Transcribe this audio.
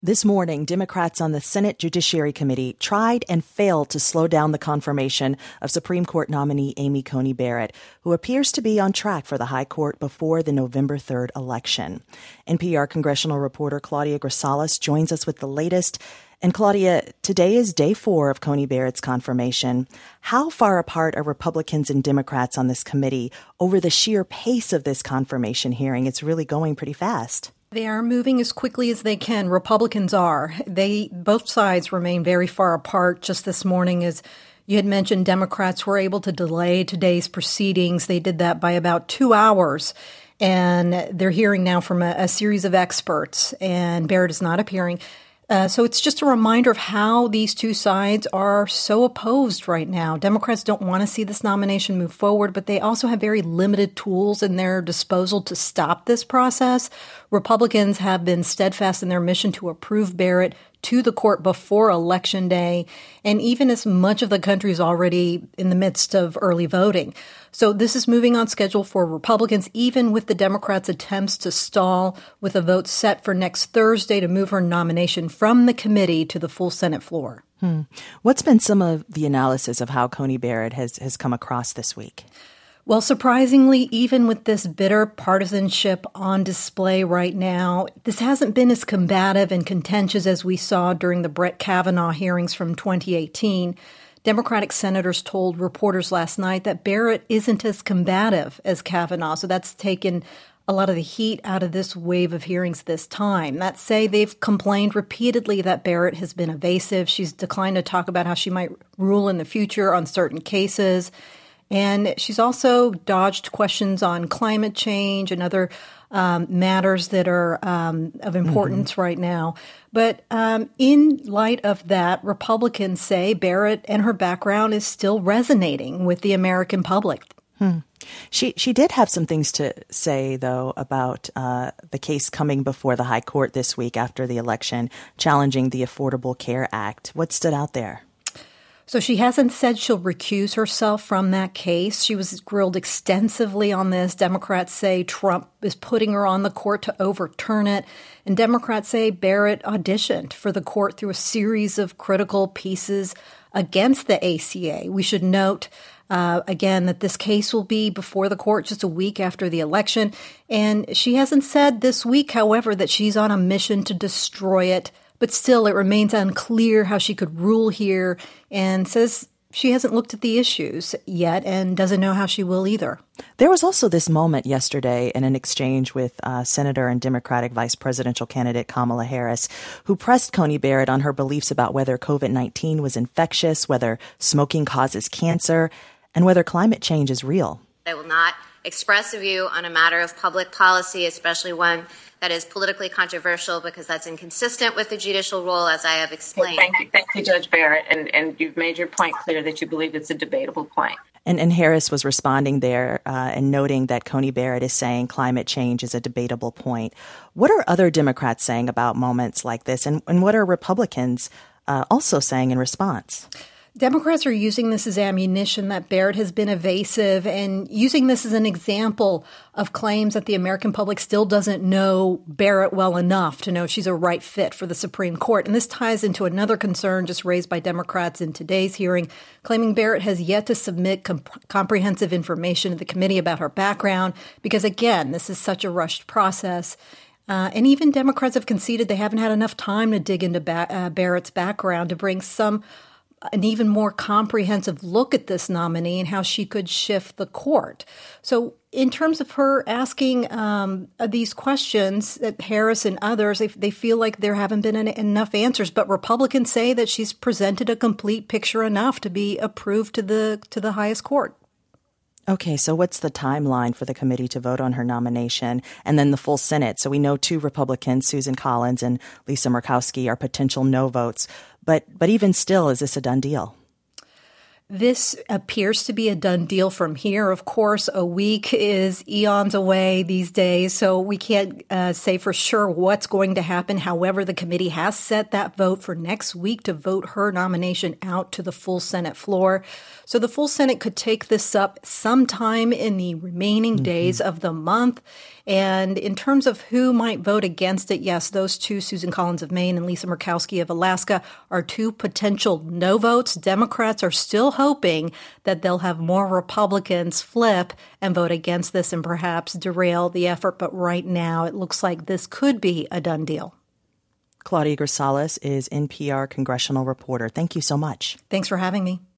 This morning, Democrats on the Senate Judiciary Committee tried and failed to slow down the confirmation of Supreme Court nominee Amy Coney Barrett, who appears to be on track for the high court before the November 3rd election. NPR congressional reporter Claudia Grisales joins us with the latest. And Claudia, today is day 4 of Coney Barrett's confirmation. How far apart are Republicans and Democrats on this committee over the sheer pace of this confirmation hearing? It's really going pretty fast. They are moving as quickly as they can. Republicans are. Both sides remain very far apart. Just this morning, as you had mentioned, Democrats were able to delay today's proceedings. They did that by about 2 hours. And they're hearing now from a series of experts, and Barrett is not appearing. So it's just a reminder of how these two sides are so opposed right now. Democrats don't want to see this nomination move forward, but they also have very limited tools in their disposal to stop this process. Republicans have been steadfast in their mission to approve Barrett to the court before Election Day, and even as much of the country is already in the midst of early voting. So this is moving on schedule for Republicans, even with the Democrats' attempts to stall, with a vote set for next Thursday to move her nomination from the committee to the full Senate floor. What's been some of the analysis of how Coney Barrett has come across this week? Well, surprisingly, even with this bitter partisanship on display right now, this hasn't been as combative and contentious as we saw during the Brett Kavanaugh hearings from 2018. Democratic senators told reporters last night that Barrett isn't as combative as Kavanaugh, so that's taken a lot of the heat out of this wave of hearings this time. That say, they've complained repeatedly that Barrett has been evasive. She's declined to talk about how she might rule in the future on certain cases. And she's also dodged questions on climate change and other matters that are of importance right now. But in light of that, Republicans say Barrett and her background is still resonating with the American public. She did have some things to say, though, about the case coming before the high court this week after the election, challenging the Affordable Care Act. What stood out there? So she hasn't said she'll recuse herself from that case. She was grilled extensively on this. Democrats say Trump is putting her on the court to overturn it. And Democrats say Barrett auditioned for the court through a series of critical pieces against the ACA. We should note, again, that this case will be before the court just a week after the election. And she hasn't said this week, however, that she's on a mission to destroy it. But still, it remains unclear how she could rule here, and says she hasn't looked at the issues yet and doesn't know how she will either. There was also this moment yesterday in an exchange with Senator and Democratic Vice Presidential candidate Kamala Harris, who pressed Coney Barrett on her beliefs about whether COVID-19 was infectious, whether smoking causes cancer, and whether climate change is real. I will not express a view on a matter of public policy, especially one that is politically controversial, because that's inconsistent with the judicial role, as I have explained. Thank you, Judge Barrett. And you've made your point clear that you believe it's a debatable point. And Harris was responding there and noting that Coney Barrett is saying climate change is a debatable point. What are other Democrats saying about moments like this? And what are Republicans also saying in response? Democrats are using this as ammunition that Barrett has been evasive, and using this as an example of claims that the American public still doesn't know Barrett well enough to know she's a right fit for the Supreme Court. And this ties into another concern just raised by Democrats in today's hearing, claiming Barrett has yet to submit comprehensive information to the committee about her background, because, again, this is such a rushed process. And even Democrats have conceded they haven't had enough time to dig into Barrett's background to bring an even more comprehensive look at this nominee and how she could shift the court. So in terms of her asking these questions, Harris and others, they feel like there haven't been enough answers. But Republicans say that she's presented a complete picture enough to be approved to the highest court. Okay, so what's the timeline for the committee to vote on her nomination and then the full Senate? So we know 2 Republicans, Susan Collins and Lisa Murkowski, are potential no votes. But even still, is this a done deal? This appears to be a done deal from here. Of course, a week is eons away these days, so we can't say for sure what's going to happen. However, the committee has set that vote for next week to vote her nomination out to the full Senate floor. So the full Senate could take this up sometime in the remaining days of the month. And in terms of who might vote against it, yes, those two, Susan Collins of Maine and Lisa Murkowski of Alaska, are two potential no votes. Democrats are still hoping that they'll have more Republicans flip and vote against this and perhaps derail the effort. But right now, it looks like this could be a done deal. Claudia Grisales is NPR congressional reporter. Thank you so much. Thanks for having me.